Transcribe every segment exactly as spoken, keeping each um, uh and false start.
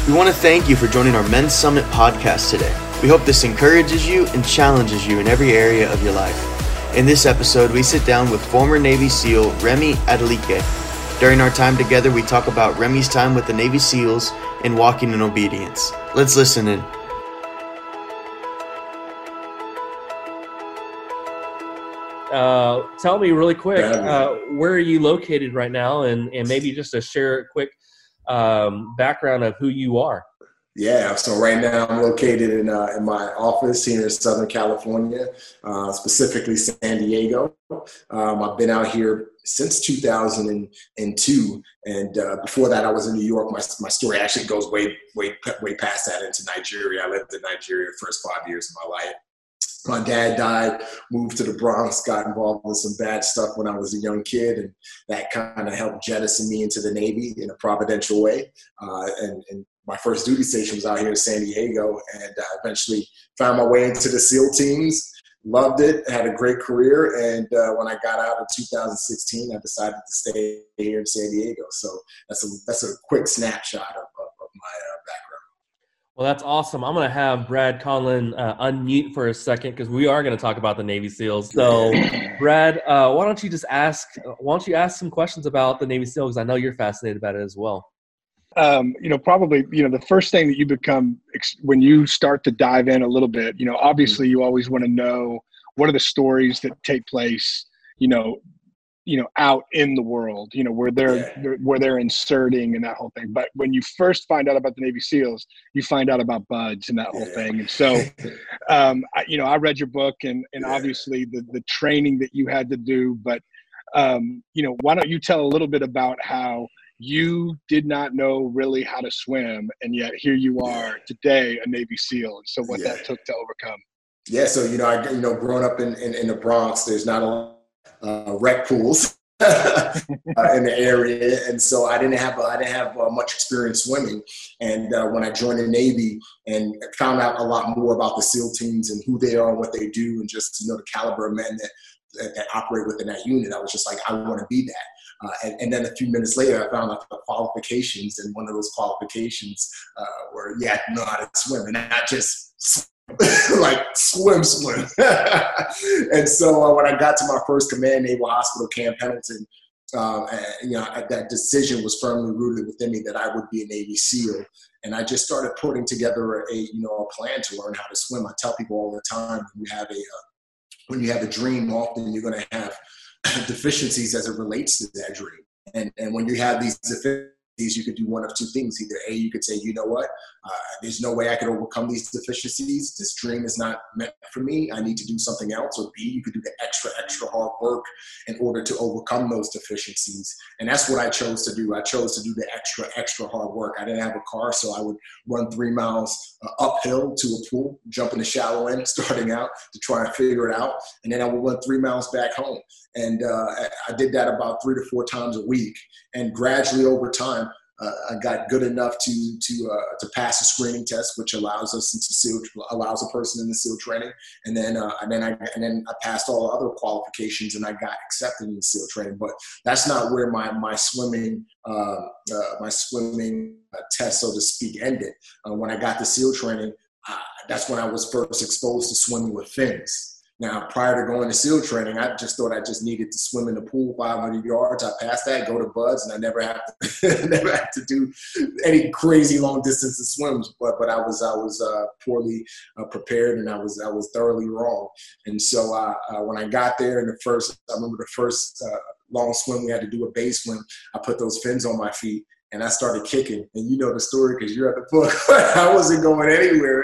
We want to thank you for joining our Men's Summit podcast today. We hope this encourages you and challenges you in every area of your life. In this episode, we sit down with former Navy SEAL Remy Adeleke. During our time together, we talk about Remy's time with the Navy SEALs and walking in obedience. Let's listen in. Uh, tell me really quick, uh, where are you located right now, and, and maybe just to share a quick um, background of who you are. Yeah, so right now I'm located in uh, in my office here in Southern California, uh, specifically San Diego. Um, I've been out here since two thousand two, and uh, before that I was in New York. My my story actually goes way way way past that into Nigeria. I lived in Nigeria the first five years of my life. My dad died, moved to the Bronx, got involved with some bad stuff when I was a young kid, and that kind of helped jettison me into the Navy in a providential way. Uh, and, and my first duty station was out here in San Diego, and I eventually found my way into the SEAL teams, loved it, had a great career, and uh, when I got out in two thousand sixteen, I decided to stay here in San Diego. So that's a, that's a quick snapshot of, of, of my uh, background. Well, that's awesome. I'm going to have Brad Conlon uh, unmute for a second because we are going to talk about the Navy SEALs. So, Brad, uh, why don't you just ask? Why don't you ask some questions about the Navy SEALs? Because I know you're fascinated about it as well. Um, you know, probably, you know, the first thing that you become when you start to dive in a little bit, you know, obviously you always want to know what are the stories that take place, you know, you know, out in the world, you know, where they're, yeah. they're where they're inserting and that whole thing. But when you first find out about the Navy SEALs, you find out about buds and that whole yeah. thing. And so, um, I, you know, I read your book and, and yeah. obviously the, the training that you had to do, but, um, you know, why don't you tell a little bit about how you did not know really how to swim, and yet here you are today, a Navy SEAL. And so what yeah. that took to overcome. Yeah. So, you know, I, you know, growing up in, in, in the Bronx, there's not a lot Uh, rec pools uh, in the area, and so I didn't have uh, I didn't have uh, much experience swimming. And uh, when I joined the Navy and found out a lot more about the SEAL teams and who they are and what they do, and just you know the caliber of men that that, that operate within that unit, I was just like, I want to be that. Uh, and, and then a few minutes later, I found out the qualifications, and one of those qualifications uh, were you had to know how to swim, and not just swim. like swim, swim. And so uh, when I got to my first command, Naval Hospital Camp Pendleton, uh, and, you know, that decision was firmly rooted within me that I would be a Navy SEAL. And I just started putting together a, you know, a plan to learn how to swim. I tell people all the time, when you have a, uh, when you have a dream, often you're going to have deficiencies as it relates to that dream. And, and when you have these deficiencies, you could do one of two things. Either A, you could say, you know what, uh, there's no way I could overcome these deficiencies. This dream is not meant for me. I need to do something else. Or B, you could do the extra, extra hard work in order to overcome those deficiencies. And that's what I chose to do. I chose to do the extra, extra hard work. I didn't have a car, so I would run three miles uh, uphill to a pool, jump in the shallow end, starting out to try and figure it out. And then I would run three miles back home. And uh, I did that about three to four times a week. And gradually over time, uh, I got good enough to to uh, to pass a screening test, which allows us into SEAL, allows a person in the SEAL training. And then uh, and then I and then I passed all the other qualifications, and I got accepted in the SEAL training. But that's not where my my swimming uh, uh, my swimming uh, test, so to speak, ended. Uh, when I got the SEAL training, uh, that's when I was first exposed to swimming with fins. Now, prior to going to SEAL training, I just thought I just needed to swim in the pool five hundred yards. I passed that, go to buds, and I never have to never had to do any crazy long distance swims. But but I was I was uh, poorly uh, prepared, and I was I was thoroughly wrong. And so uh, uh, when I got there in the first, I remember the first uh, long swim we had to do a base swim. I put those fins on my feet. And I started kicking, and you know the story because you're at the book. I wasn't going anywhere,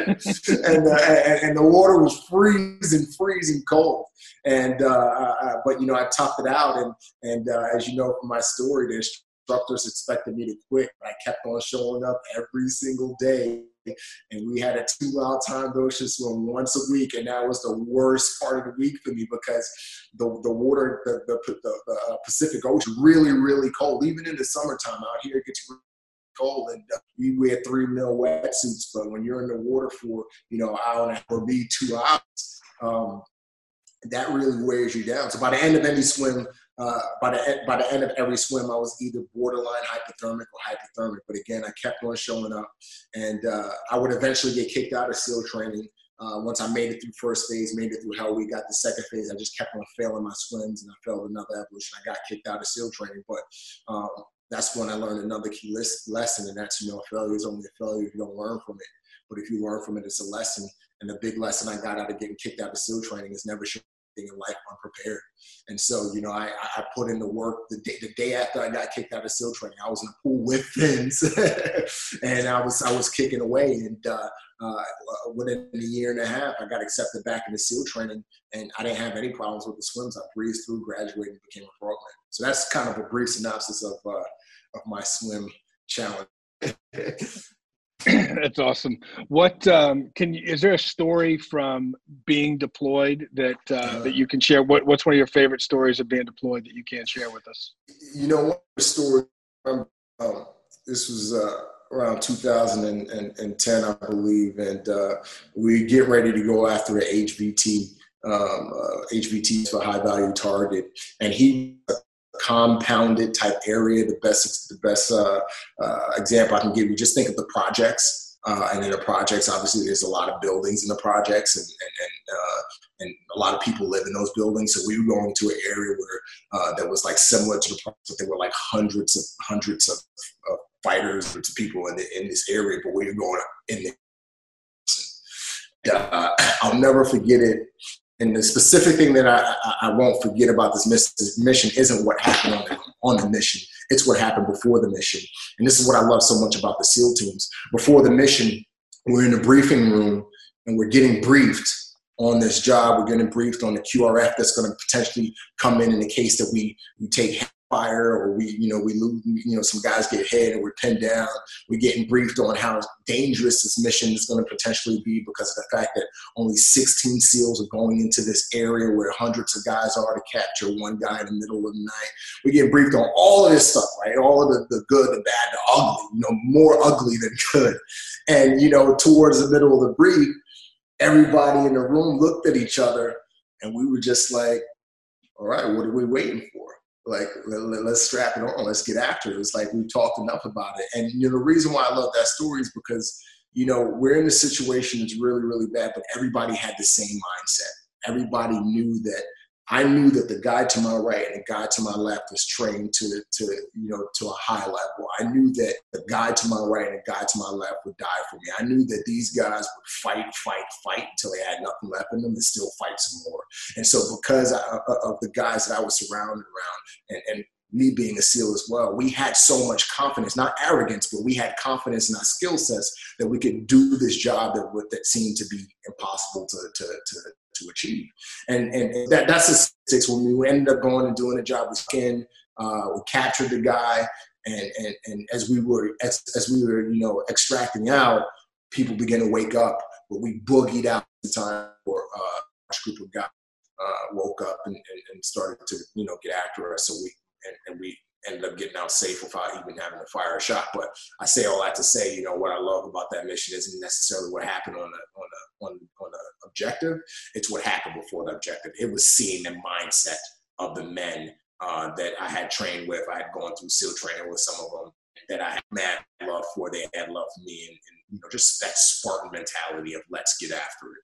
and, uh, and and the water was freezing, freezing cold. And uh, uh, but you know I toughed it out, and and uh, as you know from my story, the instructors expected me to quit. I kept on showing up every single day. And we had a two-mile timed ocean swim once a week, and that was the worst part of the week for me because the the water, the the, the, the Pacific Ocean, really really cold. Even in the summertime out here, it gets really cold, and uh, we wear three mil wetsuits. But when you're in the water for you know an hour and a half or be two hours, um, that really wears you down. So by the end of any swim, uh, by the by the end of every swim, I was either borderline hypothermic or hypothermic. But again, I kept on showing up, and uh, I would eventually get kicked out of SEAL training. Uh, once I made it through first phase, made it through Hell Week, got the second phase, I just kept on failing my swims, and I failed another evolution. I got kicked out of SEAL training, but um, that's when I learned another key list, lesson, and that's, you know, failure is only a failure if you don't learn from it. But if you learn from it, it's a lesson. And the big lesson I got out of getting kicked out of SEAL training is never showing anything in life unprepared. And so, you know, I, I put in the work the day, the day after I got kicked out of SEAL training. I was in the pool with fins, and I was I was kicking away. And uh, uh, within a year and a half, I got accepted back into SEAL training, and I didn't have any problems with the swims. I breezed through, graduated, and became a program. So that's kind of a brief synopsis of uh, of my swim challenge. That's awesome. What um, can you, is there a story from being deployed that uh, uh, that you can share? What What's one of your favorite stories of being deployed that you can share with us? You know, one story. Um, um, this was uh, around two thousand ten, I believe, and uh, we get ready to go after the H V T. Um, uh, H V T for high value target, and he. Compounded type area. The best, the best uh, uh, example I can give you. Just think of the projects, uh, and in the projects, obviously, there's a lot of buildings in the projects, and and and, uh, and a lot of people live in those buildings. So we were going to an area where uh, that was like similar to the project, but there were like hundreds of hundreds of, of fighters, or people in the, in this area. But we were going in the. Uh, I'll never forget it. And the specific thing that I, I, I won't forget about this mission isn't what happened on the, on the mission. It's what happened before the mission. And this is what I love so much about the SEAL teams. Before the mission, we're in the briefing room, and we're getting briefed on this job. We're getting briefed on the Q R F that's going to potentially come in in the case that we, we take fire, or we, you know, we lose, you know, some guys get hit and we're pinned down. We're getting briefed on how dangerous this mission is going to potentially be because of the fact that only sixteen SEALs are going into this area where hundreds of guys are to capture one guy in the middle of the night. We're getting briefed on all of this stuff, right? All of the, the good, the bad, the ugly, you know, more ugly than good. And, you know, towards the middle of the brief, everybody in the room looked at each other, and we were just like, all right, what are we waiting for? Like, let, let's strap it on. Let's get after it. It's like we've talked enough about it. And, you know, the reason why I love that story is because, you know, we're in a situation that's really, really bad, but everybody had the same mindset. Everybody knew that I knew that the guy to my right and the guy to my left was trained to, to, you know, to a high level. I knew that the guy to my right and the guy to my left would die for me. I knew that these guys would fight, fight, fight until they had nothing left in them and still fight some more. And so because I, of the guys that I was surrounded around, and, and me being a SEAL as well, we had so much confidence, not arrogance, but we had confidence in our skill sets that we could do this job that, that seemed to be impossible to, to, to, to achieve. And, and that, that's the statistics. When we ended up going and doing the job, we skin, uh, we captured the guy, and, and, and as we were, as, as we were, you know, extracting out, people began to wake up, but we boogied out the time for uh, a group of guys uh, woke up and, and, and started to, you know, get after us. So we, and, and we ended up getting out safe without even having to fire a shot. But I say all that to say, you know, what I love about that mission isn't necessarily what happened on a, on a, on, on a objective. It's what happened before the objective. It was seeing the mindset of the men uh, that I had trained with. I had gone through SEAL training with some of them that I had mad love for. They had love for me, and, and you know, just that Spartan mentality of let's get after it.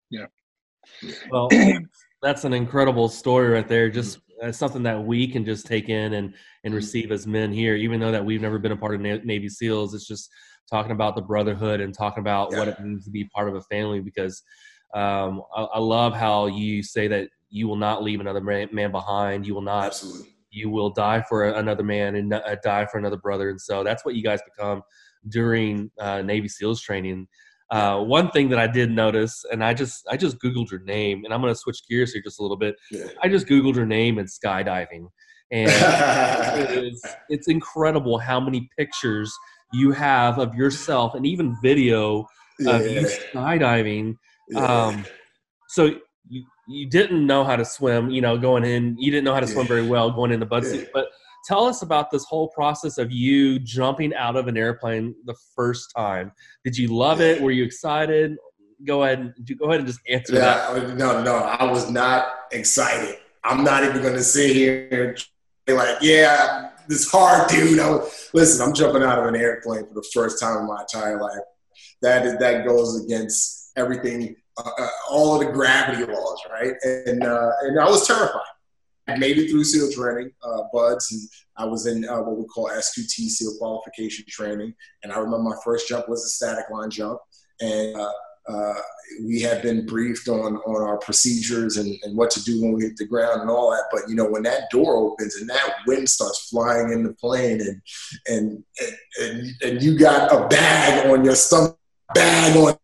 Yeah. Well, that's an incredible story right there. Just uh, something that we can just take in and, and receive as men here, even though that we've never been a part of Na- Navy SEALs. It's just talking about the brotherhood and talking about yeah. what it means to be part of a family, because um, I, I love how you say that you will not leave another man, man behind. You will not, Absolutely. You will die for another man and uh, die for another brother. And so that's what you guys become during uh, Navy SEALs training. Uh, one thing that I did notice, and I just I just Googled your name, and I'm going to switch gears here just a little bit. Yeah. I just Googled your name and skydiving. And it is, it's incredible how many pictures you have of yourself and even video yeah. of you skydiving. Yeah. Um, so you, you didn't know how to swim, you know, going in. You didn't know how to swim yeah. very well going in the butt seat. Yeah. But tell us about this whole process of you jumping out of an airplane the first time. Did you love yeah. it? Were you excited? go ahead and go ahead and just answer yeah, that. No, no, I was not excited. I'm not even going to sit here and be like, yeah, this hard, dude. I was, listen, I'm jumping out of an airplane for the first time in my entire life. That is that goes against everything, uh, uh, all of the gravity laws, right? And uh, and I was terrified. I made it through SEAL training, uh, buds, and I was in uh, what we call S Q T, SEAL qualification training. And I remember my first jump was a static line jump, and uh, uh, we had been briefed on on our procedures and, and what to do when we hit the ground and all that. But you know, when that door opens and that wind starts flying in the plane, and and and, and you got a bag on your stomach, bag on.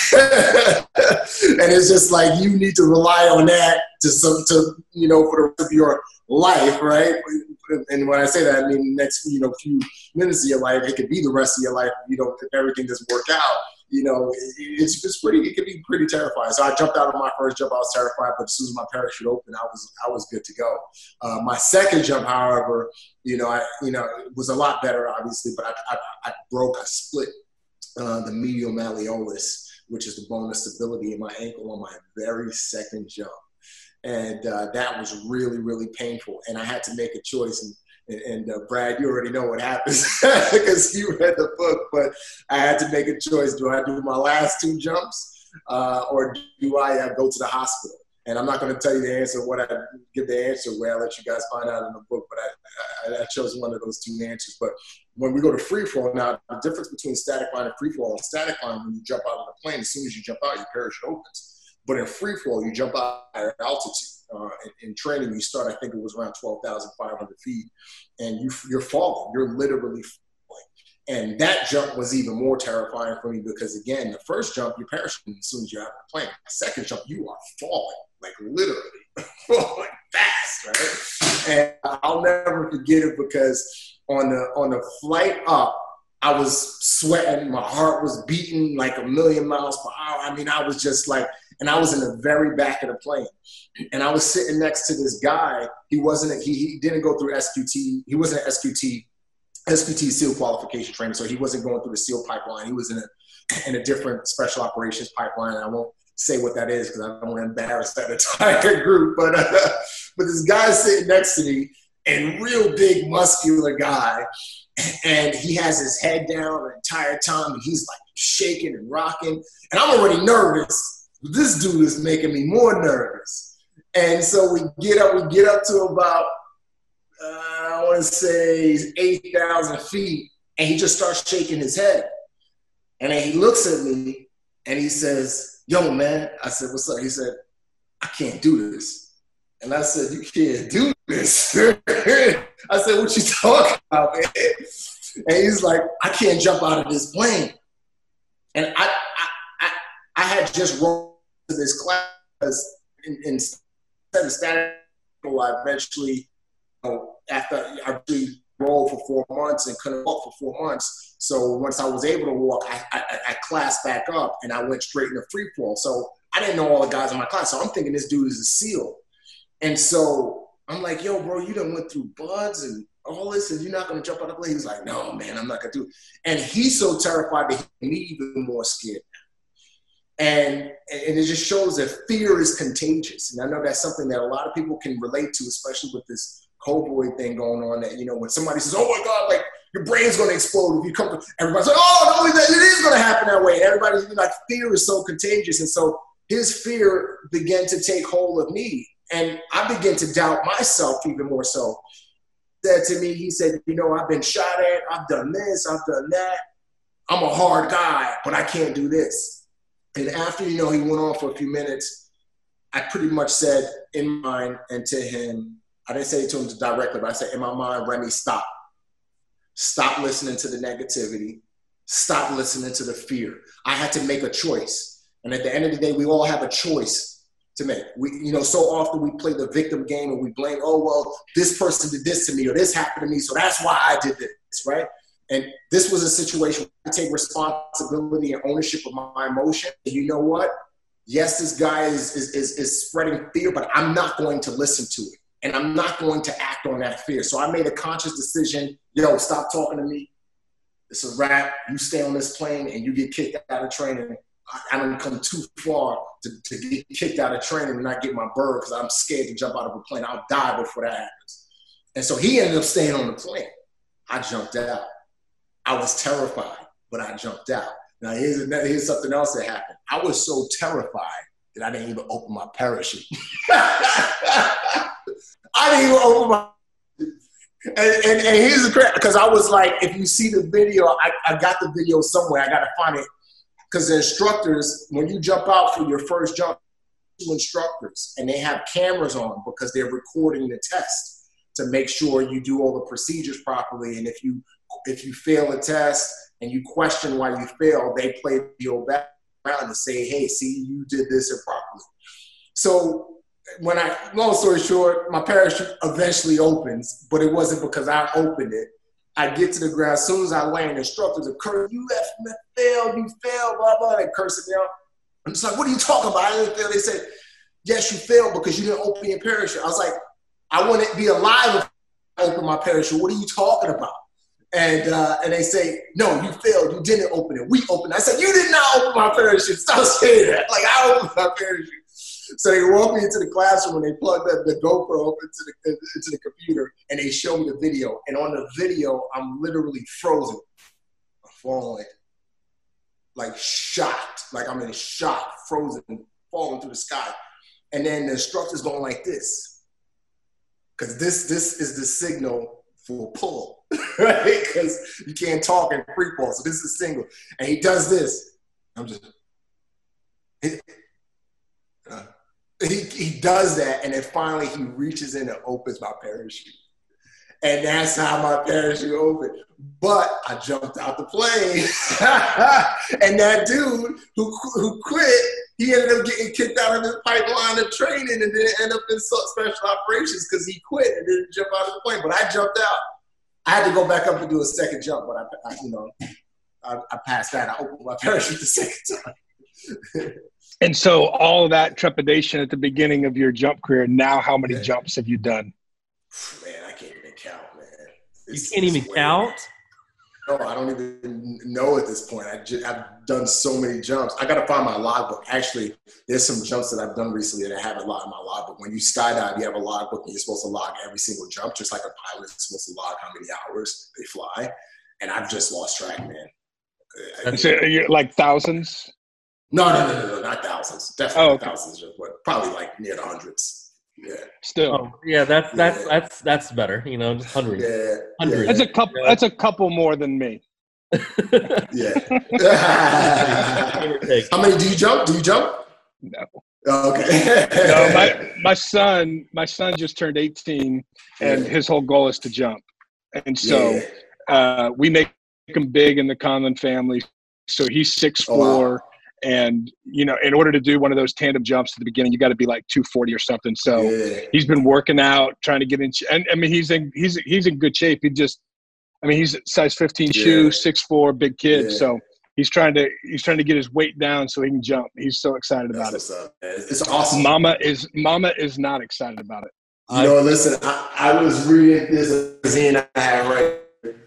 And it's just like you need to rely on that to some to you know for the rest of your life, right? And when I say that, I mean next you know few minutes of your life. It could be the rest of your life. You know, if everything doesn't work out, you know, it's it's pretty. It could be pretty terrifying. So I jumped out on my first jump. I was terrified, but as soon as my parachute opened, I was I was good to go. Uh, my second jump, however, you know, I you know it was a lot better, obviously, but I I, I broke, I split uh, the medial malleolus, which is the bone of stability in my ankle on my very second jump. And uh, that was really, really painful. And I had to make a choice. And, and uh, Brad, you already know what happens because you read the book, but I had to make a choice. Do I do my last two jumps uh, or do I uh, go to the hospital? And I'm not going to tell you the answer, what I give the answer where I let you guys find out in the book, but I, I, I chose one of those two answers. But when we go to free fall, now the difference between static line and free fall, in static line, when you jump out of the plane, as soon as you jump out, your parachute opens. But in free fall, you jump out at altitude. Uh, in, in training, you start, I think it was around twelve thousand five hundred feet, and you, you're falling. You're literally falling. And that jump was even more terrifying for me because, again, the first jump, your parachute as soon as you're out of the plane. The second jump, you are falling. Like literally falling fast, right? And I'll never forget it because on the on the flight up, I was sweating, my heart was beating like a million miles per hour. I mean, I was just like, and I was in the very back of the plane, and I was sitting next to this guy. He wasn't, he, he didn't go through S Q T. He wasn't an S Q T, S Q T SEAL qualification training, so he wasn't going through the SEAL pipeline. He was in a in a different special operations pipeline. And I won't say what that is because I don't want to embarrass that entire group. But uh, but this guy sitting next to me, and real big muscular guy, and he has his head down the entire time, and he's like shaking and rocking, and I'm already nervous. This dude is making me more nervous. And so we get up, we get up to about uh, I want to say eight thousand feet, and he just starts shaking his head, and then he looks at me and he says, "Yo, man," I said, "What's up?" He said, "I can't do this." And I said, "You can't do this?" I said, "What you talking about, man?" And he's like, "I can't jump out of this plane." And I I, I, I had just rolled to this class in, in, instead of static, I eventually, you know, after I actually rolled for four months and couldn't walk for four months. So once I was able to walk, I, I, I classed back up and I went straight into free fall. So I didn't know all the guys in my class. So I'm thinking this dude is a SEAL. And so I'm like, "Yo, bro, you done went through buds and all this and you're not going to jump out of the plane?" He's like, "No, man, I'm not going to do it." And he's so terrified that he made me even more scared. And, and it just shows that fear is contagious. And I know that's something that a lot of people can relate to, especially with this Cowboy thing going on, that, you know, when somebody says, "Oh my God, like your brain's going to explode if you come to," everybody's like, "Oh, no, it is going to happen that way." And everybody's like, fear is so contagious. And so his fear began to take hold of me. And I began to doubt myself even more so. He said to me, he said, "You know, I've been shot at, I've done this, I've done that. I'm a hard guy, but I can't do this." And after, you know, he went on for a few minutes, I pretty much said in my mind and to him, I didn't say it to him directly, but I said in my mind, "Remy, stop. Stop listening to the negativity. Stop listening to the fear." I had to make a choice. And at the end of the day, we all have a choice to make. We, you know, so often we play the victim game and we blame, "Oh, well, this person did this to me or this happened to me, so that's why I did this," right? And this was a situation where I take responsibility and ownership of my emotion. And you know what? Yes, this guy is, is, is, is spreading fear, but I'm not going to listen to it. And I'm not going to act on that fear. So I made a conscious decision. "Yo, stop talking to me. It's a wrap. You stay on this plane and you get kicked out of training. I don't come too far to, to get kicked out of training and not get my bird because I'm scared to jump out of a plane. I'll die before that happens. And so he ended up staying on the plane. I jumped out. I was terrified, but I jumped out. Now, here's, here's something else that happened. I was so terrified that I didn't even open my parachute. I didn't even open my and, and, and here's the crap, because I was like, if you see the video, I, I got the video somewhere. I got to find it. Because the instructors, when you jump out for your first jump, two instructors, and they have cameras on because they're recording the test to make sure you do all the procedures properly. And if you if you fail a test and you question why you failed, they play the video back around and say, hey, see, you did this improperly. So when I, long story short, my parachute eventually opens, but it wasn't because I opened it. I get to the ground. As soon as I land, instructors are cursing, you have failed, you failed, blah, blah. They cursing me out. I'm just like, what are you talking about? I didn't fail. They said, yes, you failed because you didn't open your parachute. I was like, I wouldn't be alive if I opened my parachute. What are you talking about? And uh, and they say, no, you failed. You didn't open it. We opened it. I said, you did not open my parachute. Stop saying that. Like, I opened my parachute. So they walk me into the classroom and they plug the, the GoPro up into the, into the computer and they show me the video. And on the video, I'm literally frozen. I'm falling, like shocked. Like I'm in shock, frozen, falling through the sky. And then the instructor's going like this. Because this, this is the signal for pull, right? Because you can't talk in free fall. So this is single. And he does this. I'm just... It, uh, He, he does that, and then finally he reaches in and opens my parachute. And that's how my parachute opened. But I jumped out the plane. And that dude who who quit, he ended up getting kicked out of his pipeline of training and then ended up in special operations because he quit and didn't jump out of the plane. But I jumped out. I had to go back up and do a second jump, but I, I you know, I, I passed that. I opened my parachute the second time. And so all of that trepidation at the beginning of your jump career, now how many yeah. jumps have you done? Man, I can't even count, man. It's, you can't even count? No, I don't even know at this point. I just, I've done so many jumps. I got to find my logbook. Actually, there's some jumps that I've done recently that I haven't logged in my logbook. When you skydive, you have a logbook and you're supposed to log every single jump, just like a pilot is supposed to log how many hours they fly. And I've just lost track, man. That's it, you're like thousands? No, no, no, no, no, not thousands. Definitely oh, okay. thousands, but probably like near the hundreds. Yeah. Still. Oh, yeah, that's that's yeah. that's that's better. You know, just hundreds. Yeah. Hundreds. That's a couple. Yeah. That's a couple more than me. Yeah. How many do you jump? Do you jump? No. Oh, okay. no, my my son, my son just turned eighteen, and yeah. his whole goal is to jump, and so yeah. uh, we make him big in the Conlon family. So he's six foot four. Oh, wow. And, you know, in order to do one of those tandem jumps at the beginning, you got to be like two forty or something. So yeah. he's been working out, trying to get in. And I mean, he's in, he's, he's in good shape. He just, I mean, he's size fifteen yeah. shoe, six foot four, big kid. Yeah. So he's trying to, he's trying to get his weight down so he can jump. He's so excited about That's it. What's up, man. It's awesome. Mama is, mama is not excited about it. You know, listen, I, I was reading this magazine I had right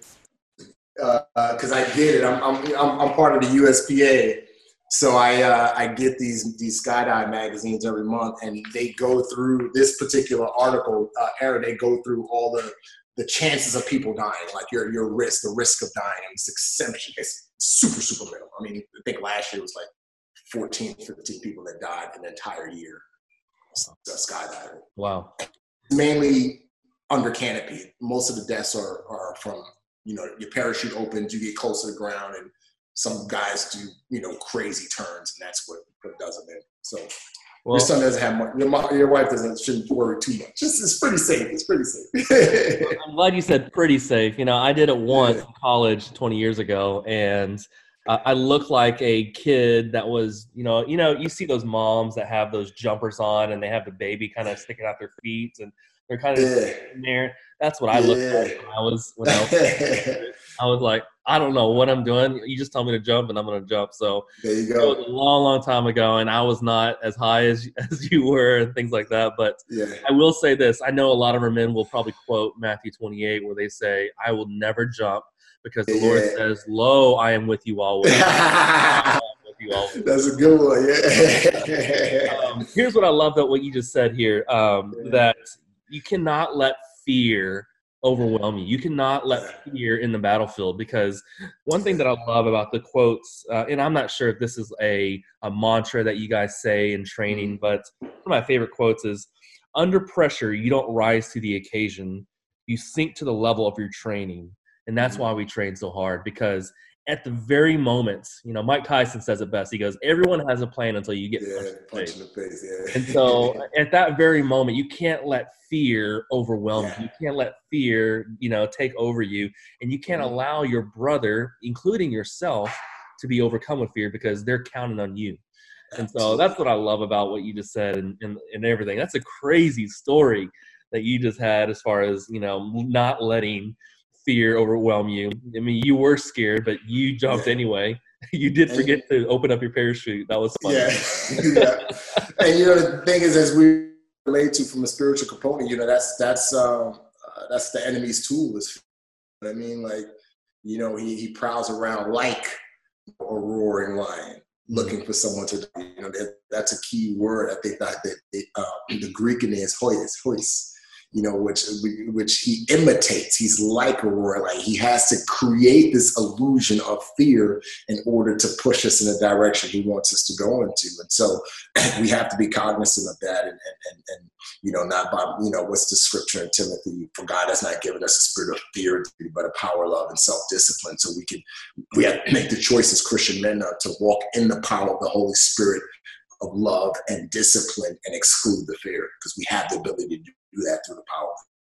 because uh, uh, I get it. I'm, I'm, I'm, I'm part of the U S P A. So I uh, I get these these skydive magazines every month, and they go through this particular article. Uh, era they go through all the the chances of people dying, like your your risk, the risk of dying. It's exception. It's super super minimal. I mean, I think last year was like fourteen, fifteen people that died an entire year of skydiving. Wow. Mainly under canopy. Most of the deaths are are from, you know, your parachute opens, you get close to the ground, and some guys do, you know, crazy turns, and that's what, what does it in. So well, your son doesn't have much. Your, mom, your wife doesn't shouldn't worry too much. It's, it's pretty safe. It's pretty safe. I'm glad you said pretty safe. You know, I did it once in college twenty years ago, and uh, I looked like a kid that was, you know, you know, you see those moms that have those jumpers on, and they have the baby kind of sticking out their feet, and they're kind of yeah. in there. That's what I looked yeah. like when I was when I was, I was like, I don't know what I'm doing. You just tell me to jump, and I'm going to jump. So there you go. It was a long, long time ago, and I was not as high as as you were, and things like that. But yeah. I will say this: I know a lot of our men will probably quote Matthew twenty-eight, where they say, "I will never jump because the yeah. Lord says, 'Lo, I am with you always.'" I am with you overwhelm. That's a good one. Yeah. um, here's what I love about what you just said here, um, Yeah. that you cannot let fear overwhelm you. You cannot let fear in the battlefield, because one thing that I love about the quotes, uh, and I'm not sure if this is a, a mantra that you guys say in training, but one of my favorite quotes is, under pressure, you don't rise to the occasion. You sink to the level of your training. And that's why we train so hard, because at the very moment, you know, Mike Tyson says it best. He goes, everyone has a plan until you get Yeah, punched in the punch face. in the face. Yeah. And so at that very moment, you can't let fear overwhelm Yeah. you. You can't let fear, you know, take over you. And you can't Mhm. allow your brother, including yourself, to be overcome with fear, because they're counting on you. And so that's what I love about what you just said, and, and, and everything. That's a crazy story that you just had, as far as, you know, not letting fear overwhelm you. I mean, you were scared, but you jumped Yeah. anyway. You did And- forget to open up your parachute. That was funny. Yeah. Yeah. And you know, the thing is, as we relate to from a spiritual component, you know, that's that's um, uh, that's the enemy's tool. Is, you know what I mean, like, you know, he he prowls around like a roaring lion, looking for someone to, you know, that, that's a key word. I think that, that it, uh, the Greek in it is hois, hois, you know, which which he imitates. He's like a roar, like he has to create this illusion of fear in order to push us in the direction he wants us to go into. And so we have to be cognizant of that, and and, and, and you know, not by, you know, what's the scripture in Timothy? For God has not given us a spirit of fear, but a power, love, and self-discipline. So we can, we have to make the choice as Christian men uh, to walk in the power of the Holy Spirit of love and discipline, and exclude the fear, because we have the ability to do that through the power.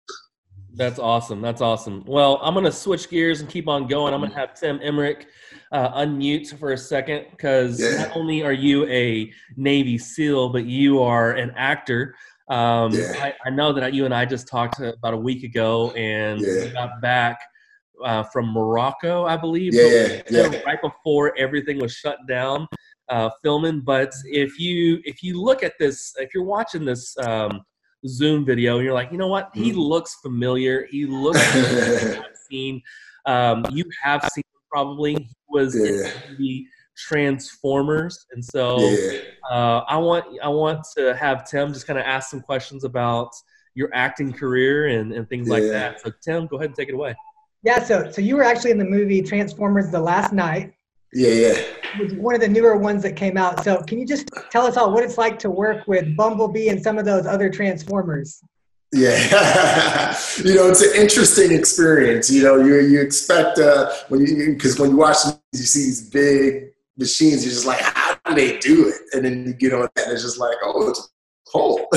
That's awesome. That's awesome. Well, I'm going to switch gears and keep on going. I'm going to have Tim Emmerich uh, unmute for a second, because Yeah. not only are you a Navy SEAL, but you are an actor. Um, Yeah. I, I know that you and I just talked about a week ago, and Yeah. you got back uh, from Morocco, I believe. Yeah, yeah, yeah. Right before everything was shut down, uh, filming. But if you if you look at this, if you're watching this um, Zoom video, and you're like, you know what, he Mhm. looks familiar. He looks like I've seen. Um, you have seen him probably. He was Yeah. in the movie Transformers, and so Yeah. uh, I want I want to have Tim just kind of ask some questions about your acting career and, and things like Yeah. that. So Tim, go ahead and take it away. Yeah, so so you were actually in the movie Transformers: The Last Night. Yeah, yeah. It was one of the newer ones that came out. So can you just tell us all what it's like to work with Bumblebee and some of those other Transformers? Yeah, you know, it's an interesting experience. You know, you you expect uh, when you because when you watch movies, you see these big machines, you're just like, how do they do it? And then you get on that, and it's just like, oh, it's a pole.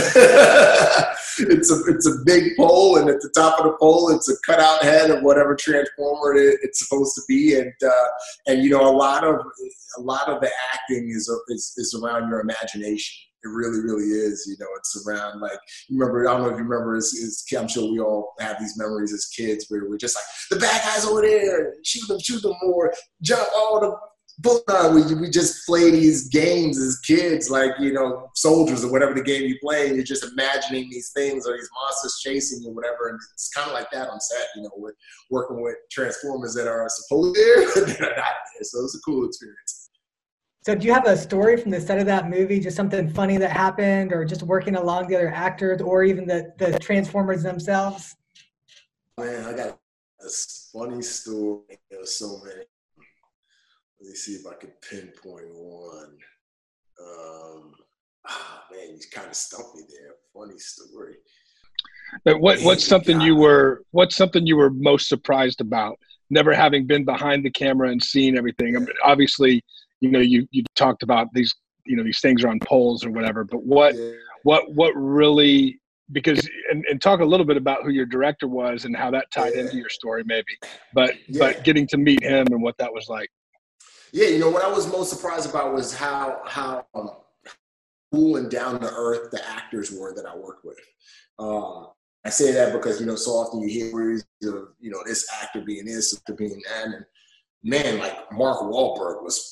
it's a it's a big pole, and at the top of the pole, it's a cutout head of whatever transformer it, it's supposed to be. And uh, and you know, a lot of a lot of the acting is is is around your imagination. It really, really is. You know, it's around, like, you remember, I don't know if you remember, as, as I'm sure we all have these memories as kids where we're just like, the bad guys over there, shoot them, shoot them more, jump all the bullet on. We, we just play these games as kids, like, you know, soldiers or whatever the game you play, and you're just imagining these things or these monsters chasing you or whatever. And it's kind of like that on set, you know, with working with Transformers that are supposed to be there, but they're not there. So it's a cool experience. So do you have a story from the set of that movie, just something funny that happened, or just working along the other actors, or even the, the Transformers themselves? Man, I got a funny story. There's so many. Let me see if I can pinpoint one. Um, ah, man, you kind of stumped me there. Funny story. But what what's Man, something God. you were what's something you were most surprised about, never having been behind the camera and seen everything? I mean, obviously, you know, you you talked about these, you know, these things are on poles or whatever, but what Yeah. what what really, because and, and talk a little bit about who your director was and how that tied Yeah. into your story maybe, but Yeah. but getting to meet him and what that was like. Yeah, you know, what I was most surprised about was how how um, cool and down to earth the actors were that I worked with. Um, I say that because, you know, so often you hear stories of, you know, this actor being this, actor being that, and man, like Mark Wahlberg was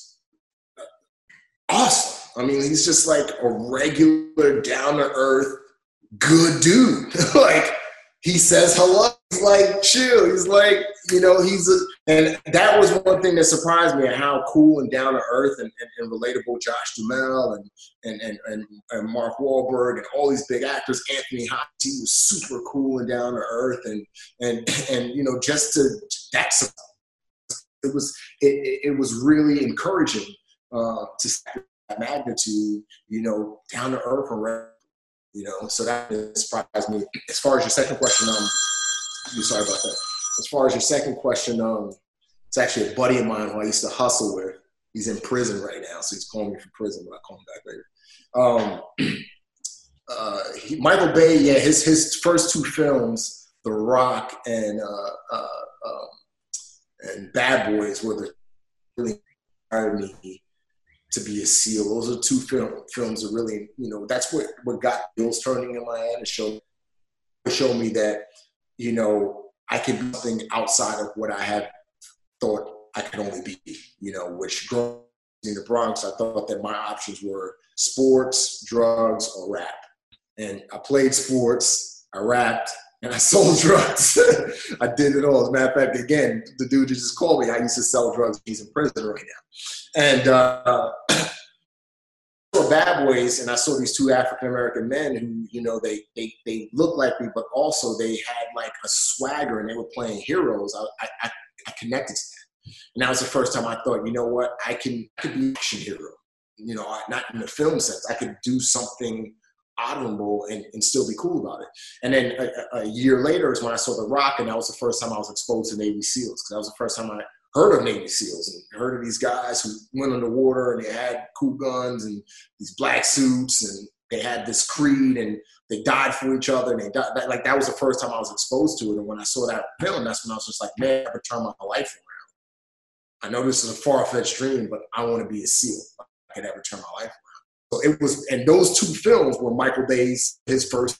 awesome. I mean, he's just like a regular, down to earth, good dude. Like, he says hello. He's like, chill. He's like, you know, he's a, and that was one thing that surprised me at how cool and down to earth and, and, and relatable Josh Duhamel and, and, and, and, and Mark Wahlberg and all these big actors, Anthony Hopkins, he was super cool and down to earth. And, and, and, you know, just to, that's, it was, it, it was really encouraging uh, to see that magnitude, you know, down to earth around. You know, so that surprised me. As far as your second question, um, I'm sorry about that. As far as your second question, um, it's actually a buddy of mine who I used to hustle with. He's in prison right now, so he's calling me from prison, but I'll call him back later. Um, uh, he, Michael Bay, yeah, his his first two films, The Rock and uh, uh, um, and Bad Boys, were the really inspired me to be a SEAL. Those are two film, films that really, you know, that's what, what got wheels turning in my head and showed, showed me that, you know, I could be something outside of what I had thought I could only be, you know, which growing up in the Bronx, I thought that my options were sports, drugs, or rap. And I played sports, I rapped, and I sold drugs. I did it all. As a matter of fact, again, the dude just called me. I used to sell drugs. He's in prison right now. And uh, for Bad Boys, and I saw these two African-American men who, you know, they, they, they looked like me, but also they had like a swagger and they were playing heroes. I, I, I connected to that. And that was the first time I thought, you know what, I can, I could be an action hero. You know, not in the film sense. I could do something honorable and, and still be cool about it. And then a, a year later is when I saw The Rock, and that was the first time I was exposed to Navy SEALs, because that was the first time I heard of Navy SEALs and heard of these guys who went underwater and they had cool guns and these black suits and they had this creed and they died for each other. And they died, like that was the first time I was exposed to it. And when I saw that film, that's when I was just like, man, I could turn my life around. I know this is a far-fetched dream, but I want to be a SEAL. I could ever turn my life around. So it was, and those two films were Michael Bay's, his first.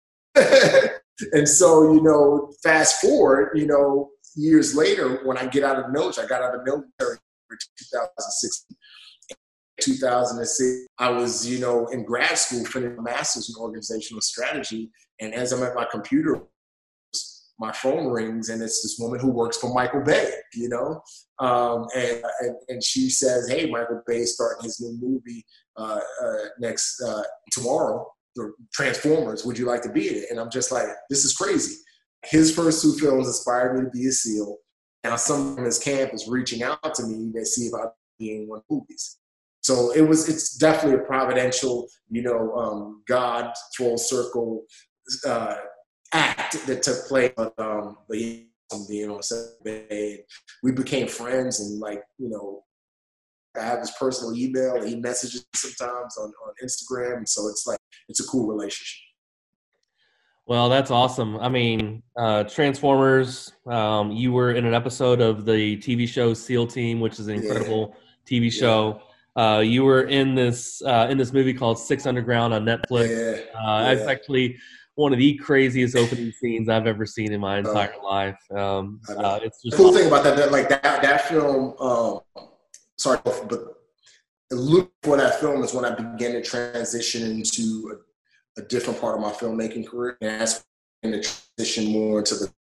And so, you know, fast forward, you know, years later, when I get out of the military, I got out of the military in two thousand six. two thousand six, I was, you know, in grad school, finishing a master's in organizational strategy. And as I'm at my computer, my phone rings, and it's this woman who works for Michael Bay, you know? Um, and, and and she says, hey, Michael Bay is starting his new movie uh, uh, next, uh, tomorrow, the Transformers, would you like to be in it? And I'm just like, this is crazy. His first two films inspired me to be a SEAL. Now someone in his camp is reaching out to me to see if I'll be in one of the movies. So it was, it's definitely a providential, you know, um, God full circle uh, act that took place. But, um, but he, being on set, we became friends, and like, you know, I have his personal email, and he messages sometimes on, on Instagram. And so it's like, it's a cool relationship. Well, that's awesome. I mean, uh, Transformers, um, you were in an episode of the T V show SEAL Team, which is an incredible yeah. T V show. Yeah. Uh, you were in this uh, in this movie called Six Underground on Netflix. Yeah. Uh, yeah. It's actually one of the craziest opening scenes I've ever seen in my entire uh, life. Um, uh, it's just the cool thing about that, that like that that film. Um, sorry, but the look for that film is when I began to transition into a, a different part of my filmmaking career, and that's when to transition more into the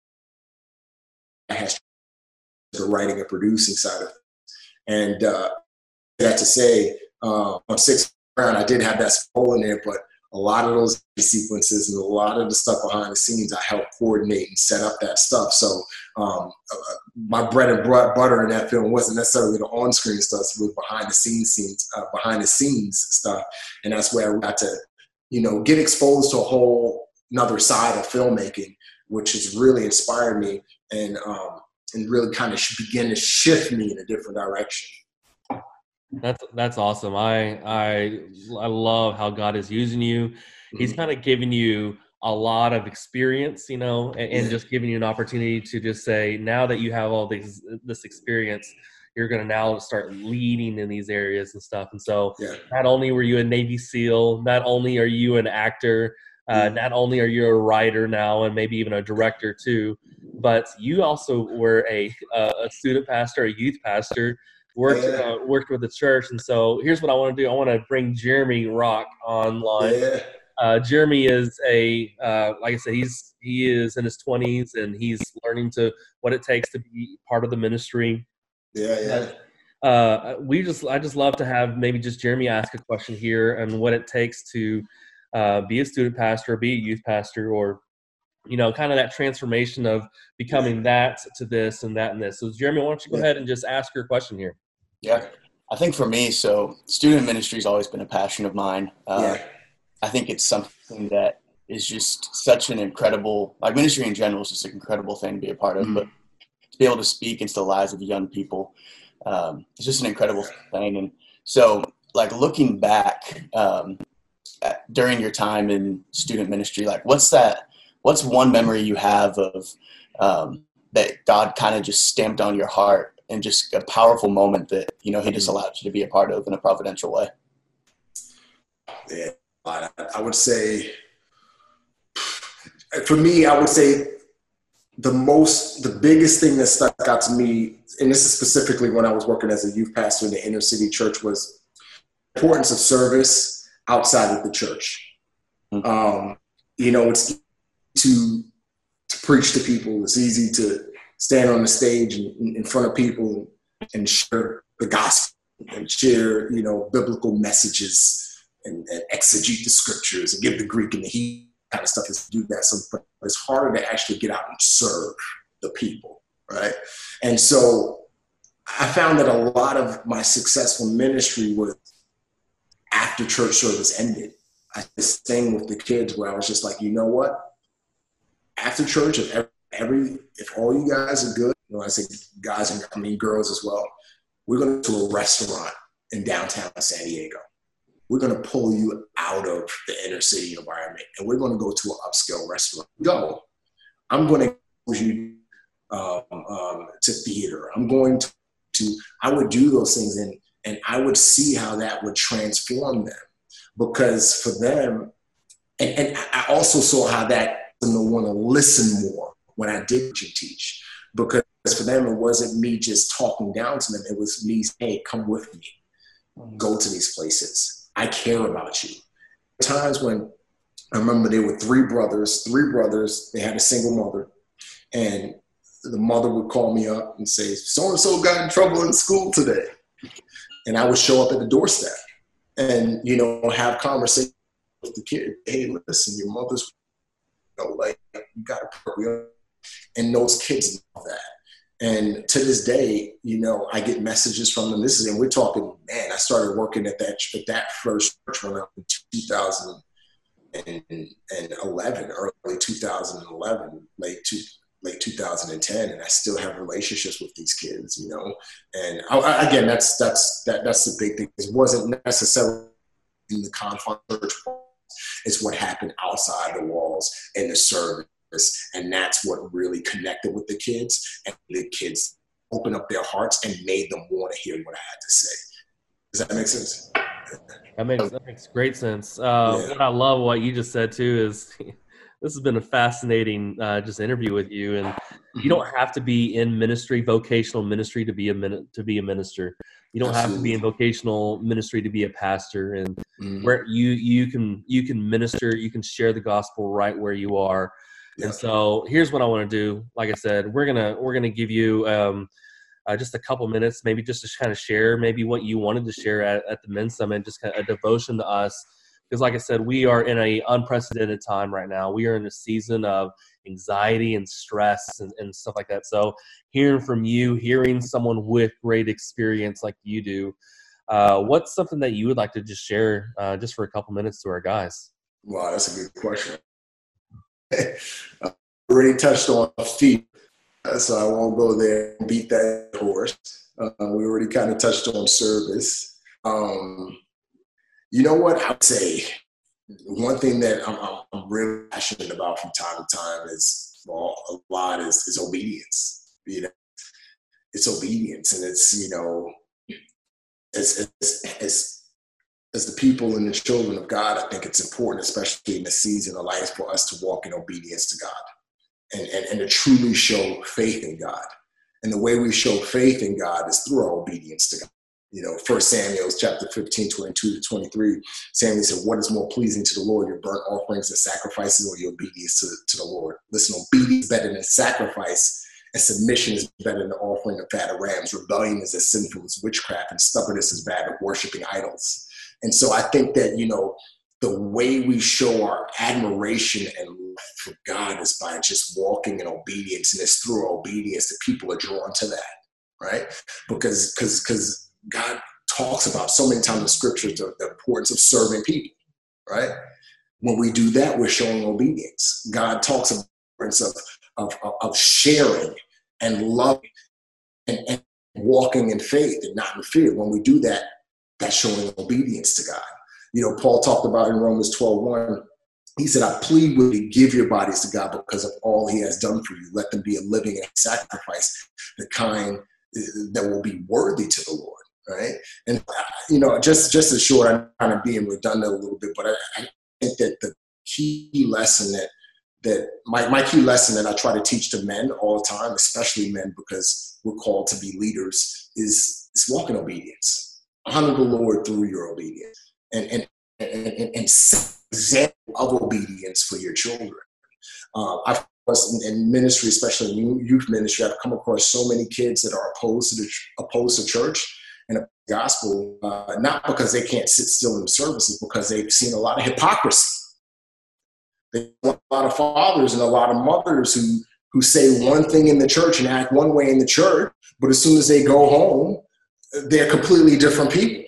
the writing and producing side of it. And uh, that to say, uh, on Six Round, I did have that hole in there, but a lot of those sequences and a lot of the stuff behind the scenes, I helped coordinate and set up that stuff. So um, uh, my bread and butter in that film wasn't necessarily the on-screen stuff; it was behind the scenes, scenes, uh, behind the scenes stuff, and that's where I got to, you know, get exposed to a whole another side of filmmaking, which has really inspired me and um, and really kind of begin to shift me in a different direction. That's that's awesome. I I I love how God is using you. He's kind of giving you a lot of experience, you know, and, and just giving you an opportunity to just say, now that you have all this this experience, you're going to now start leading in these areas and stuff. And so yeah. not only were you a Navy SEAL, not only are you an actor, uh, mm-hmm. not only are you a writer now and maybe even a director too, but you also were a, a student pastor, a youth pastor, worked yeah. uh, worked with the church. And so here's what I want to do. I want to bring Jeremy Rock online. Yeah. Uh, Jeremy is a, uh, like I said, he's he is in his twenties and he's learning to what it takes to be part of the ministry. Yeah, yeah. Uh, we just, I just love to have maybe just Jeremy ask a question here and what it takes to uh, be a student pastor, be a youth pastor, or, you know, kind of that transformation of becoming that to this and that and this. So Jeremy, why don't you go Yeah. ahead and just ask your question here? Yeah, I think for me, so student ministry has always been a passion of mine. Uh, Yeah. I think it's something that is just such an incredible, like ministry in general is just an incredible thing to be a part of, Mhm. but to be able to speak into the lives of young people, um, it's just an incredible thing. And so like looking back um, at, during your time in student ministry, like what's that, what's one memory you have of um, that God kind of just stamped on your heart and just a powerful moment that, you know, he just allowed you to be a part of in a providential way? Yeah, I, I would say, for me, I would say the most, the biggest thing that stuck out to me, and this is specifically when I was working as a youth pastor in the inner city church, was the importance of service outside of the church. Mm-hmm. Um, you know, it's to to preach to people. It's easy to stand on the stage in, in front of people and share the gospel and share, you know, biblical messages and, and exegete the scriptures and give the Greek and the Hebrew kind of stuff is to do that. So but it's harder to actually get out and serve the people, right? And so I found that a lot of my successful ministry was after church service ended. I did this thing with the kids where I was just like, you know what? After church, if every, every if all you guys are good, you know, I say guys and I mean girls as well, we're going to a restaurant in downtown San Diego. We're going to pull you out of the inner city environment, and we're going to go to an upscale restaurant. Go. I'm going to go you um, um, to theater. I'm going to, to, I would do those things, and, and I would see how that would transform them. Because for them, and, and I also saw how that them to want to listen more when I did teach. Because for them, it wasn't me just talking down to them. It was me saying, hey, come with me. Go to these places. I care about you. Times when I remember there were three brothers, three brothers, they had a single mother, and the mother would call me up and say, so-and-so got in trouble in school today. And I would show up at the doorstep and, you know, have conversations with the kid. Hey, listen, your mother's, you know, like, you got to pray. And those kids love that. And to this day, you know, I get messages from them. This is, and we're talking, man, I started working at that at that first church around two thousand eleven, early two thousand eleven, late two, late two thousand ten, and I still have relationships with these kids, you know. And I, again, that's that's that that's the big thing. It wasn't necessarily in the confines of the church. It's what happened outside the walls in the service. And that's what really connected with the kids, and the kids opened up their hearts and made them want to hear what I had to say. Does that make sense? That makes that makes great sense. Uh, Yeah. What I love what you just said too is this has been a fascinating uh, just interview with you, and you don't have to be in ministry, vocational ministry, to be a min- to be a minister. You don't have to be in vocational ministry to be a pastor, and Mm-hmm. where you you can you can minister, you can share the gospel right where you are. Yeah. And so here's what I want to do. Like I said, we're gonna we're gonna give you um, uh, just a couple minutes, maybe just to kind of share maybe what you wanted to share at, at the Men's Summit, just kind of a devotion to us. Because like I said, we are in a unprecedented time right now. We are in a season of anxiety and stress and, and stuff like that. So hearing from you, hearing someone with great experience like you do, uh, what's something that you would like to just share uh, just for a couple minutes to our guys? Wow, that's a good question. I already touched on feet, so I won't go there and beat that horse. Uh, we already kind of touched on service. Um, you know what I would say? One thing that I'm, I'm, I'm really passionate about from time to time is, well, a lot is, is obedience. You know, it's obedience, and it's, you know, as as as as the people and the children of God, I think it's important, especially in the season of life, for us to walk in obedience to God and, and, and to truly show faith in God. And the way we show faith in God is through our obedience to God. You know, First Samuel chapter fifteen, twenty-two to twenty-three, Samuel said, what is more pleasing to the Lord, your burnt offerings and sacrifices, or your obedience to, to the Lord? Listen, obedience is better than sacrifice, and submission is better than the offering of fat of rams. Rebellion is as sinful as witchcraft, and stubbornness is bad as worshiping idols. And so I think that, you know, the way we show our admiration and love for God is by just walking in obedience, and it's through obedience that people are drawn to that, right? Because because because God talks about so many times in scripture the, the importance of serving people, right? When we do that, we're showing obedience. God talks about the importance of, of, of sharing and loving and, and walking in faith and not in fear. When we do that, that's showing obedience to God. You know, Paul talked about in Romans twelve one, he said, I plead with you, give your bodies to God because of all he has done for you. Let them be a living sacrifice, the kind that will be worthy to the Lord. Right. And, you know, just, just as short, I'm kind of being redundant a little bit, but I, I think that the key lesson that, that my, my key lesson that I try to teach to men all the time, especially men, because we're called to be leaders, is, is walk in obedience. Honor the Lord through your obedience, and, and, and, and, and set an example of obedience for your children. Uh, I've in ministry, especially in youth ministry, I've come across so many kids that are opposed to the, opposed to church and the gospel, uh, not because they can't sit still in the services, because they've seen a lot of hypocrisy. There's a lot of fathers and a lot of mothers who, who say one thing in the church and act one way in the church, but as soon as they go home, they're completely different people.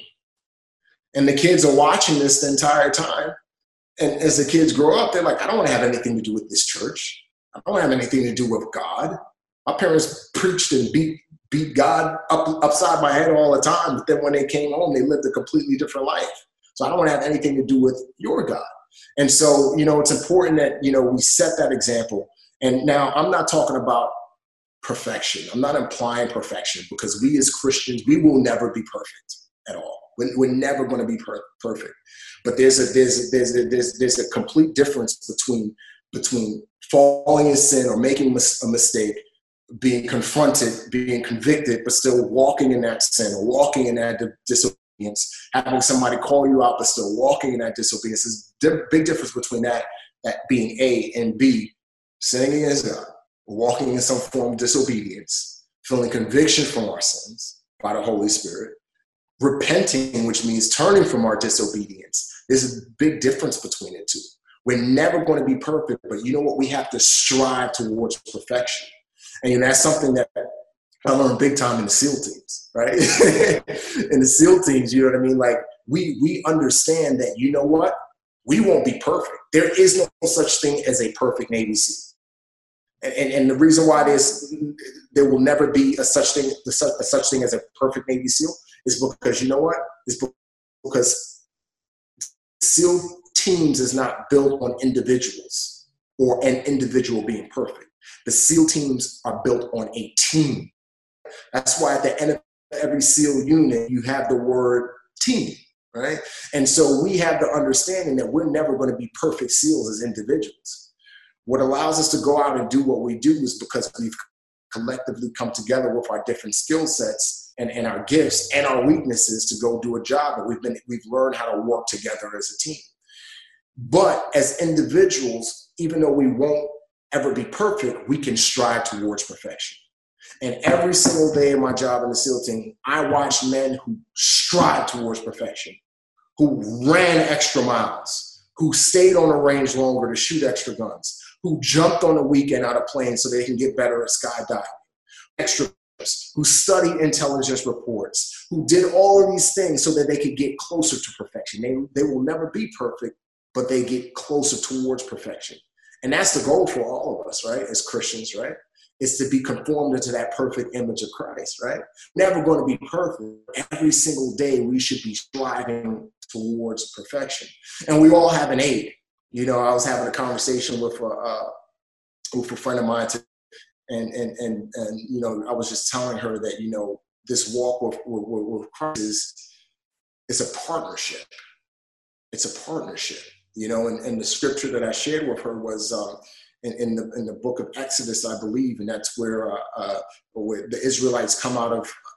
And the kids are watching this the entire time. And as the kids grow up, they're like, I don't want to have anything to do with this church. I don't have anything to do with God. My parents preached and beat beat God up upside my head all the time, but then when they came home, they lived a completely different life. So I don't want to have anything to do with your God. And so, you know, it's important that, you know, we set that example. And now I'm not talking about perfection. I'm not implying perfection, because we as Christians, we will never be perfect at all. We're, we're never going to be per- perfect. But there's a there's a, there's a, there's there's a complete difference between between falling in sin or making a mistake, being confronted, being convicted, but still walking in that sin or walking in that disobedience, having somebody call you out, but still walking in that disobedience. There's a big difference between that, that being A, and B, sinning against God, walking in some form of disobedience, feeling conviction from our sins by the Holy Spirit, repenting, which means turning from our disobedience. There's a big difference between the two. We're never going to be perfect, but you know what? We have to strive towards perfection. And you know, that's something that I learned big time in the SEAL teams, right? In the SEAL teams, you know what I mean? Like, we we understand that, you know what? We won't be perfect. There is no such thing as a perfect Navy SEAL. And, and, and the reason why there's, there will never be a such thing, a such thing as a perfect Navy SEAL is because, you know what? It's because SEAL teams is not built on individuals or an individual being perfect. The SEAL teams are built on a team. That's why at the end of every SEAL unit, you have the word team, right? And so we have the understanding that we're never going to be perfect SEALs as individuals. What allows us to go out and do what we do is because we've collectively come together with our different skill sets and, and our gifts and our weaknesses to go do a job. And we've been, we've learned how to work together as a team. But as individuals, even though we won't ever be perfect, we can strive towards perfection. And every single day of my job in the SEAL team, I watch men who strive towards perfection, who ran extra miles, who stayed on the range longer to shoot extra guns, who jumped on the weekend out of planes so they can get better at skydiving, extra who studied intelligence reports, who did all of these things so that they could get closer to perfection. They, they will never be perfect, but they get closer towards perfection. And that's the goal for all of us, right, as Christians, right, is to be conformed into that perfect image of Christ, right? Never going to be perfect. Every single day we should be striving towards perfection. And we all have an aid. You know, I was having a conversation with a, uh, with a friend of mine today, and, and, and, and, you know, I was just telling her that, you know, this walk with, with, with Christ is, is a partnership. It's a partnership. You know, and, and the scripture that I shared with her was um, in, in the in the book of Exodus, I believe, and that's where uh, uh, where the Israelites come out of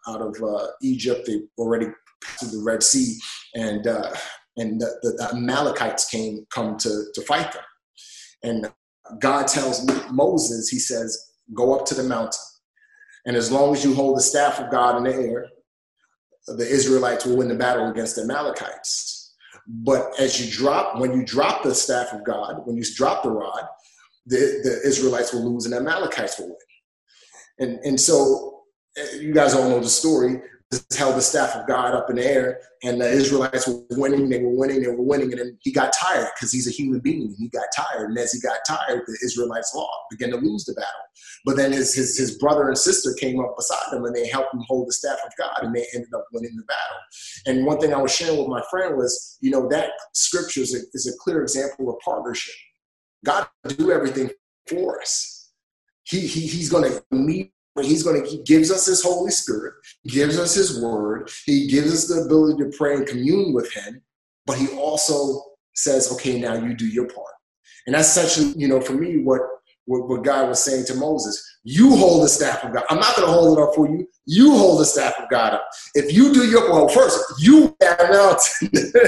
out of uh, Egypt. They already passed through the Red Sea, and uh, and the, the, the Amalekites came come to to fight them. And God tells Moses, he says, go up to the mountain, and as long as you hold the staff of God in the air, the Israelites will win the battle against the Amalekites. But as you drop, when you drop the staff of God, when you drop the rod, the, the Israelites will lose and the Amalekites will win. And, and so you guys all know the story. This held the staff of God up in the air, and the Israelites were winning, they were winning, they were winning, and then he got tired because he's a human being, and he got tired. And as he got tired, the Israelites lost, began to lose the battle. But then his, his, his brother and sister came up beside him, and they helped him hold the staff of God, and they ended up winning the battle. And one thing I was sharing with my friend was, you know, that scripture is a, is a clear example of partnership. God will do everything for us. He, he, he's going to meet. He's going to, he gives us his Holy Spirit, gives us his word. He gives us the ability to pray and commune with him, but he also says, okay, now you do your part. And that's essentially, you know, for me, what, what, what God was saying to Moses, you hold the staff of God. I'm not going to hold it up for you. You hold the staff of God up. If you do your, well, first, you that mountain.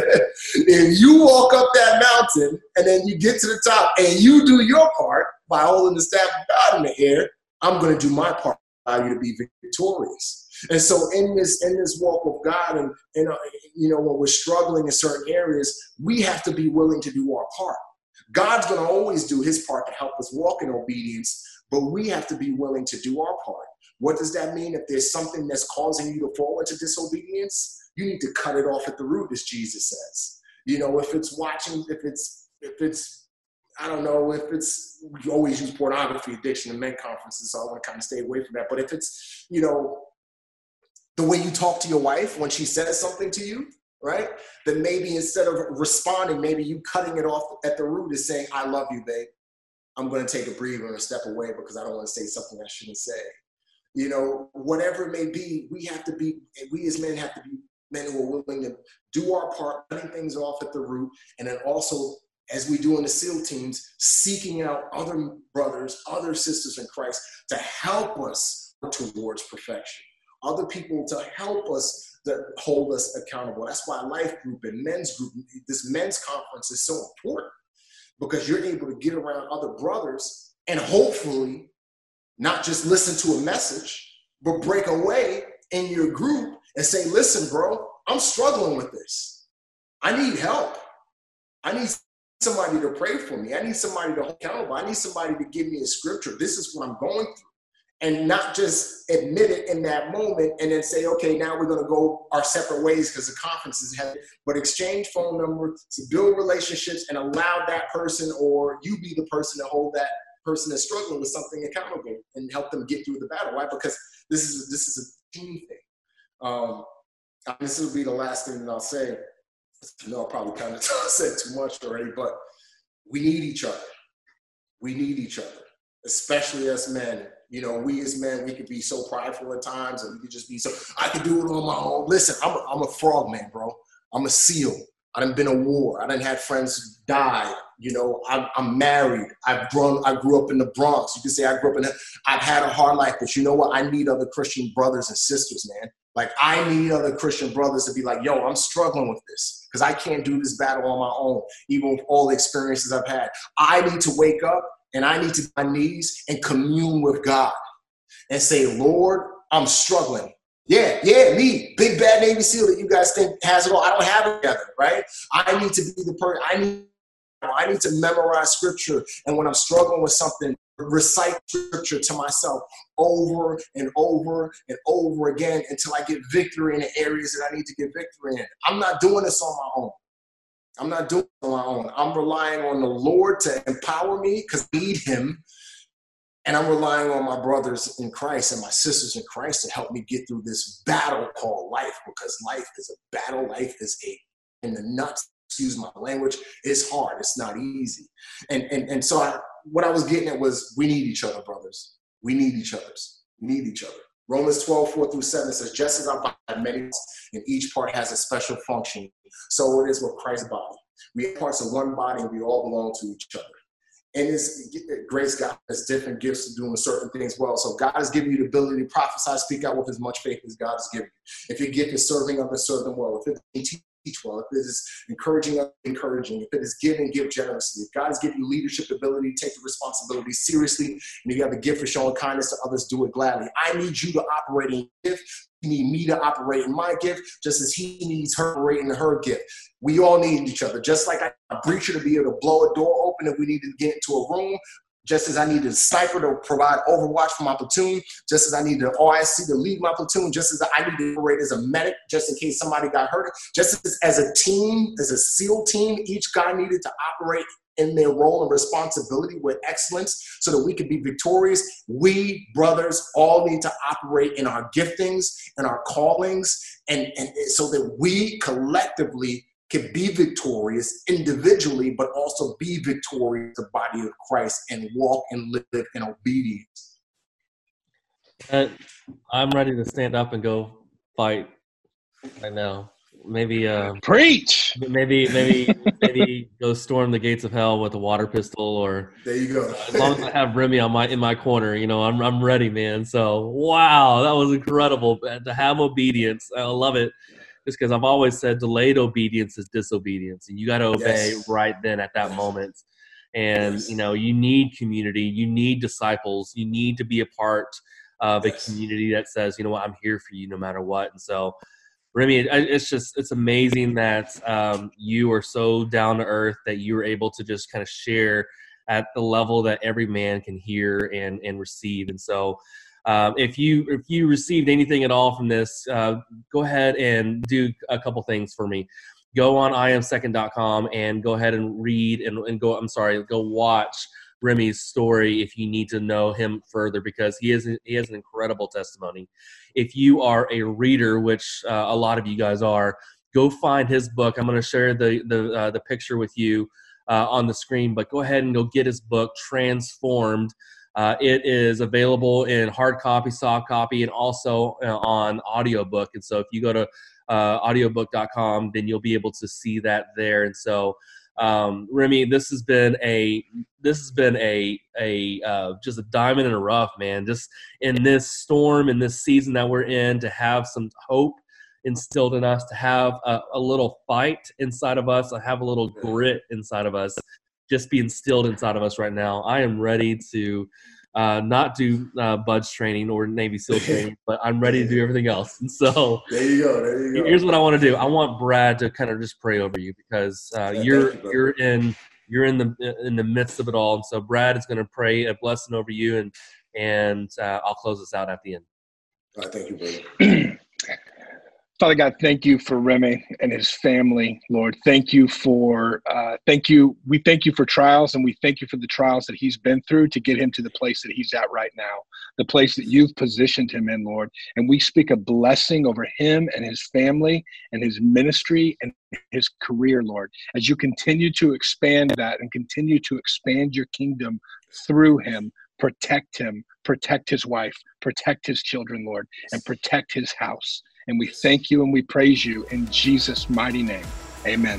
If you walk up that mountain and then you get to the top and you do your part by holding the staff of God in the air, I'm going to do my part, allow you to be victorious. And so in this in this walk of God, and, and uh, you know, when we're struggling in certain areas, we have to be willing to do our part. God's going to always do his part to help us walk in obedience, but we have to be willing to do our part. What does that mean? If there's something that's causing you to fall into disobedience, you need to cut it off at the root, as Jesus says. You know, if it's watching, if it's if it's I don't know if it's, we always use pornography addiction in men conferences, so I want to kind of stay away from that. But if it's, you know, the way you talk to your wife when she says something to you, right? Then maybe instead of responding, maybe you cutting it off at the root is saying, I love you, babe. I'm going to take a breather and step away because I don't want to say something I shouldn't say. You know, whatever it may be, we have to be, we as men have to be men who are willing to do our part, cutting things off at the root, and then also, as we do in the SEAL teams, seeking out other brothers, other sisters in Christ to help us towards perfection. Other people to help us, to hold us accountable. That's why Life Group and Men's Group, this men's conference is so important, because you're able to get around other brothers and hopefully not just listen to a message, but break away in your group and say, listen, bro, I'm struggling with this. I need help. I need somebody to pray for me. I need somebody to hold accountable. I need somebody to give me a scripture. This is what I'm going through. And not just admit it in that moment and then say, okay, now we're going to go our separate ways because the conference is heavy, but exchange phone numbers to build relationships and allow that person, or you be the person to hold that person that's struggling with something accountable and help them get through the battle. Why? Because this is, this is a team thing. Um, this will be the last thing that I'll say. I know I probably kind of said too much already, but we need each other. We need each other, especially as men. You know, we as men, we could be so prideful at times, and we could just be so, I could do it on my own. Listen, I'm a, I'm a frog man, bro. I'm a SEAL. I done been a war. I done had friends die. You know, I'm, I'm married. I've grown, I grew up in the Bronx. You can say I grew up in, a, I've had a hard life, but you know what? I need other Christian brothers and sisters, man. Like, I need other Christian brothers to be like, yo, I'm struggling with this because I can't do this battle on my own, even with all the experiences I've had. I need to wake up and I need to be on my knees and commune with God and say, Lord, I'm struggling. Yeah, yeah, me, big bad Navy SEAL that you guys think has it all. I don't have it together, right? I need to be the person. I need, I need to memorize scripture. And when I'm struggling with something, recite scripture to myself over and over and over again until I get victory in the areas that I need to get victory in. I'm not doing this on my own. I'm not doing it on my own. I'm relying on the Lord to empower me because I need him. And I'm relying on my brothers in Christ and my sisters in Christ to help me get through this battle called life, because life is a battle. Life is a, in the nuts, excuse my language, it's hard. It's not easy. And, and, and so I, what I was getting at was, we need each other, brothers. We need each other. We need each other. Romans twelve, four through seven says, just as our body has many parts, and each part has a special function, so it is with Christ's body. We are parts of one body, and we all belong to each other. in His grace, God has different gifts of doing certain things well. So God has given you the ability to prophesy, speak out with as much faith as God has given you. If your gift is serving others, serve them well. If it's teach well. If it is encouraging, encouraging. If it is giving, give generously. If God has given you leadership ability, take the responsibility seriously. And if you have a gift for showing kindness to others, do it gladly. I need you to operate in your gift. You need me to operate in my gift, just as he needs her to operate in her gift. We all need each other. Just like I a breacher to be able to blow a door open if we need to get into a room, just as I need a sniper to provide overwatch for my platoon, just as I need an O I C to lead my platoon, just as I need to operate as a medic, just in case somebody got hurt, just as, as a team, as a SEAL team, each guy needed to operate in their role and responsibility with excellence so that we could be victorious. We, brothers, all need to operate in our giftings and our callings, and, and so that we collectively can be victorious individually, but also be victorious, the body of Christ, and walk and live in obedience. Uh, I'm ready to stand up and go fight right now. Maybe, uh, preach. Maybe, maybe, maybe go storm the gates of hell with a water pistol, or there you go. As long as I have Remy on my in my corner, you know, I'm I'm ready, man. So wow, that was incredible. To have obedience, I love it. Just because I've always said delayed obedience is disobedience, and you got to obey yes. right then at that moment. And yes. you know, you need community, you need disciples, you need to be a part of yes. a community that says, you know what, I'm here for you no matter what. And so, Remy, it's just, it's amazing that um, you are so down to earth that you were able to just kind of share at the level that every man can hear and, and receive. And so um, if you if you received anything at all from this, uh, go ahead and do a couple things for me. Go on I am second dot com and go ahead and read and, and go, I'm sorry, go watch Remy's story if you need to know him further, because he is he has an incredible testimony. If you are a reader, which uh, a lot of you guys are, go find his book. I'm going to share the the uh, the picture with you uh, on the screen, but go ahead and go get his book, Transformed. Uh, it is available in hard copy, soft copy, and also uh, on audiobook. And so if you go to uh, audiobook dot com, then you'll be able to see that there. And so Um, Remy, this has been a this has been a a uh, just a diamond in the rough, man. Just in this storm, in this season that we're in, to have some hope instilled in us, to have a, a little fight inside of us, to have a little grit inside of us, just be instilled inside of us right now. I am ready to uh, not do uh, BUD/S training or Navy SEAL training, but I'm ready to do everything else. And so there you go. There you go. Here's what I want to do. I want Brad to kind of just pray over you, because uh, yeah, you're you, you're in you're in the in the midst of it all. And so Brad is going to pray a blessing over you, and and uh, I'll close this out at the end. All right, thank you, brother. Father God, thank you for Remy and his family, Lord. Thank you for, uh, thank you. We thank you for trials, and we thank you for the trials that he's been through to get him to the place that he's at right now, the place that you've positioned him in, Lord. And we speak a blessing over him and his family and his ministry and his career, Lord, as you continue to expand that and continue to expand your kingdom through him. Protect him, protect his wife, protect his children, Lord, and protect his house. And we thank you and we praise you in Jesus' mighty name. Amen.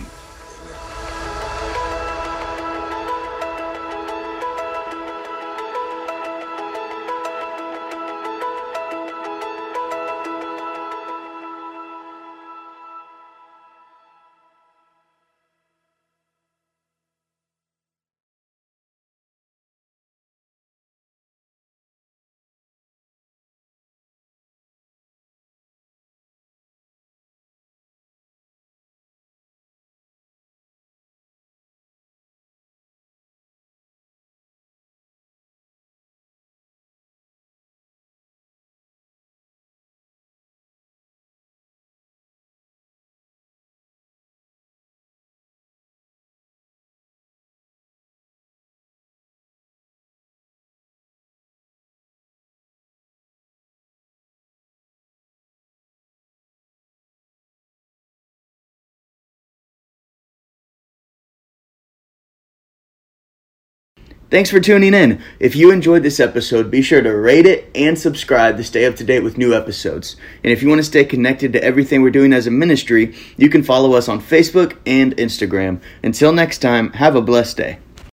Thanks for tuning in. If you enjoyed this episode, be sure to rate it and subscribe to stay up to date with new episodes. And if you want to stay connected to everything we're doing as a ministry, you can follow us on Facebook and Instagram. Until next time, have a blessed day.